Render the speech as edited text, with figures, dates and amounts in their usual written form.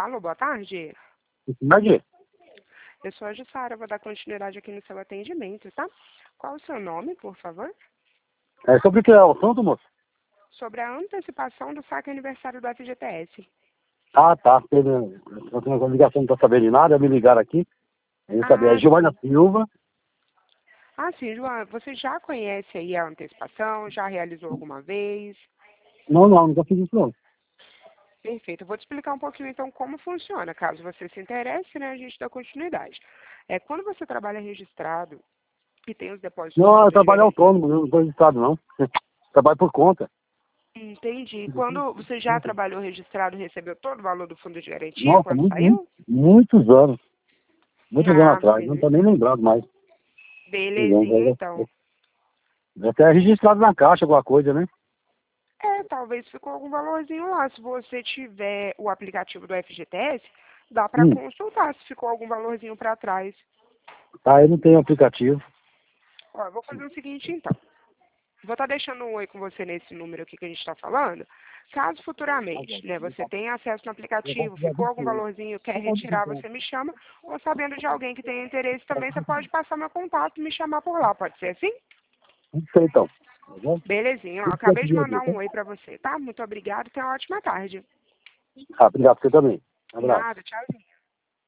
Alô, boa tarde. Tarde. Eu sou a Jussara, vou dar continuidade aqui no seu atendimento, tá? Qual o seu nome, por favor? Sobre o que é o assunto, moço? Sobre a antecipação do saque aniversário do FGTS. Ah, tá. Eu tenho uma ligação, não tô sabendo de nada, me ligaram aqui. Eu sabia. É Ah, Giovana sim. Silva. Sim, João, você já conhece aí a antecipação? Já realizou alguma vez? Não, nunca fiz isso não. Perfeito. Eu vou te explicar um pouquinho, então, como funciona. Caso você se interesse, né, a gente dá continuidade. Quando você trabalha registrado e tem os depósitos do Não, eu fundo de trabalho garantia. autônomo, eu não estou registrado não. Trabalho por conta. Entendi. Quando você já trabalhou registrado, recebeu todo o valor do fundo de garantia Nossa, quando saiu? muitos anos. Muitos anos Ah, atrás. Não estou nem lembrado mais. belezinha, então. Até é registrado na caixa, alguma coisa, né? Talvez ficou algum valorzinho lá. Se você tiver o aplicativo do FGTS, dá para Hum. consultar se ficou algum valorzinho para trás. Tá, eu não tenho aplicativo. Ó, eu vou fazer o seguinte, então. Vou estar deixando um oi com você nesse número aqui que a gente está falando. Caso futuramente, né, você tenha acesso no aplicativo, ficou algum valorzinho, quer retirar, você me chama. Ou sabendo de alguém que tenha interesse também, você pode passar meu contato e me chamar por lá. Pode ser assim? Não sei então. Tá bom? Belezinha. Ó, acabei de mandar um oi para você, tá? Muito obrigada e tenha uma ótima tarde. Ah, obrigado, você também. Um abraço. Nada, tchauzinho.